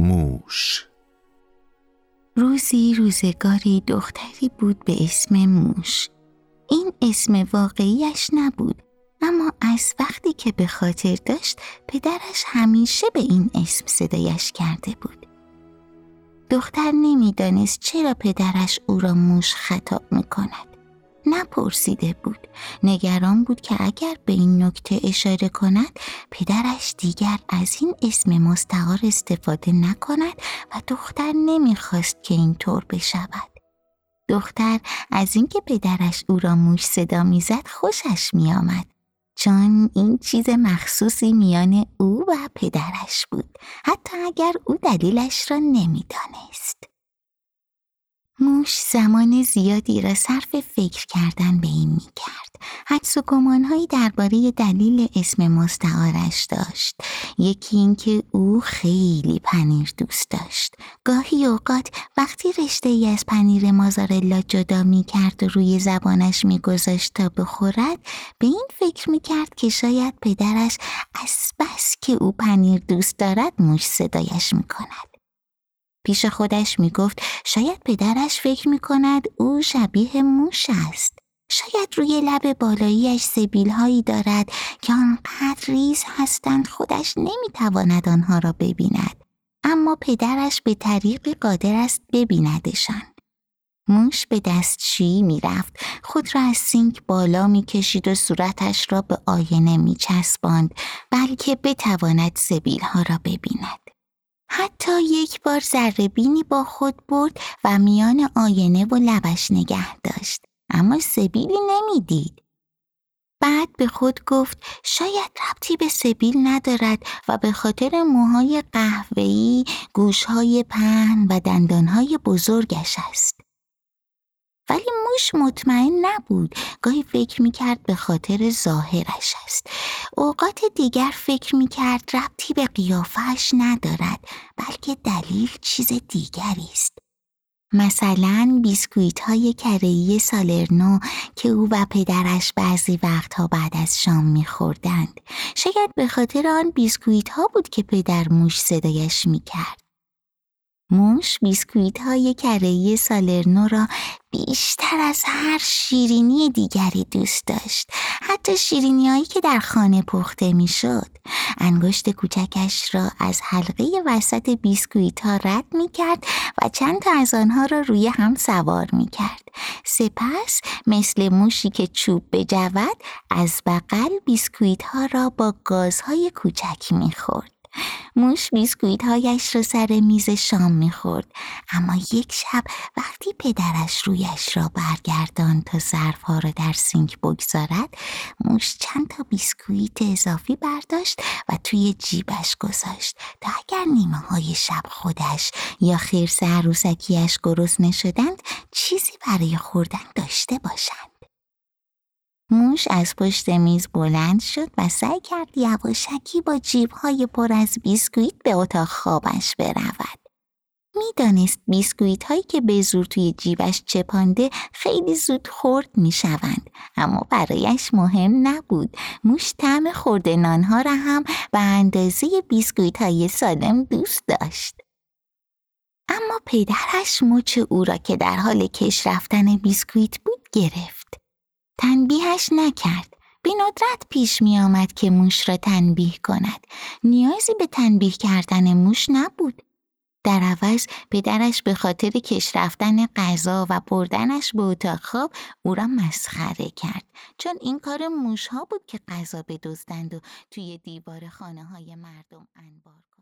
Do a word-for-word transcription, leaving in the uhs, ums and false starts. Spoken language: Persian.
موش. روزی روزگاری دختری بود به اسم موش. این اسم واقعیش نبود، اما از وقتی که به خاطر داشت پدرش همیشه به این اسم صدایش کرده بود. دختر نمیدانست چرا پدرش او را موش خطاب میکند. نپرسیده بود. نگران بود که اگر به این نکته اشاره کند پدرش دیگر از این اسم مستعار استفاده نکند و دختر نمیخواست که اینطور بشود. دختر از اینکه پدرش او را موش صدا میزد خوشش میآمد، چون این چیز مخصوصی میان او و پدرش بود، حتی اگر او دلیلش را نمیدانست. موش زمان زیادی را صرف فکر کردن به این میکرد. حدس و گمانهایی درباره دلیل اسم مستعارش داشت. یکی این که او خیلی پنیر دوست داشت. گاهی اوقات وقتی رشته ای از پنیر مازارلا جدا میکرد و روی زبانش میگذاشت تا بخورد، به این فکر میکرد که شاید پدرش از بس که او پنیر دوست دارد موش صدایش میکند. پیش خودش میگفت شاید پدرش فکر میکند او شبیه موش است. شاید روی لب بالاییش سبیل‌هایی دارد که آنقدر ریز هستند خودش نمیتواند آنها را ببیند، اما پدرش به طریقی قادر است ببیندشان. موش به دستشویی میرفت، خود را از سینک بالا میکشید و صورتش را به آینه میچسباند بلکه بتواند سبیل‌ها را ببیند. حتی یک بار ذره‌بینی با خود برد و میان آینه و لبش نگه داشت، اما سبیلی نمیدید. بعد به خود گفت شاید ربطی به سبیل ندارد و به خاطر موهای قهوه‌ای، گوشهای پهن و دندانهای بزرگش است. ولی موش مطمئن نبود. گاهی فکر میکرد به خاطر ظاهرش است. اوقات دیگر فکر میکرد ربطی به قیافه‌اش ندارد، بلکه دلیل چیز دیگری است. مثلا بیسکویت های کره‌ای سالرنو که او و پدرش بعضی وقتها بعد از شام میخوردند. شاید به خاطر آن بیسکویت ها بود که پدر موش صدایش میکرد. موش بیسکویت های کره‌ای سالرنو را بیشتر از هر شیرینی دیگری دوست داشت، حتی شیرینی هایی که در خانه پخته می شد. انگشت کوچکش را از حلقه وسط بیسکویت ها رد می کرد و چند تا از آنها را روی هم سوار می کرد. سپس مثل موشی که چوب بجود از بغل بیسکویت ها را با گازهای کوچک می خورد. موش بیسکویت هایش را سر میز شام میخورد، اما یک شب وقتی پدرش رویش را برگرداند تا ظرف ها را در سینک بگذارد، موش چند تا بیسکویت اضافی برداشت و توی جیبش گذاشت تا اگر نیمه های شب خودش یا خرس عروسکیش گرسنه شدند چیزی برای خوردن داشته باشند. موش از پشت میز بلند شد و سعی کرد یواشکی با جیب‌های پر از بیسکویت به اتاق خوابش برود. میدانست بیسکویت هایی که به زور توی جیبش چپانده خیلی زود خرد میشوند، اما برایش مهم نبود. موش طعم خرد نانها را هم به اندازه بیسکویت های سالم دوست داشت. اما پدرش مچ او را که در حال کش رفتن بیسکویت بود گرفت. تنبیهش نکرد. به ندرت پیش می آمد که موش را تنبیه کند. نیازی به تنبیه کردن موش نبود. در عوض پدرش به خاطر کش رفتن غذا و بردنش به اتاق خواب او را مسخره کرد، چون این کار موشها بود که غذا بدزدند و توی دیوار خانه های مردم انبار کنند.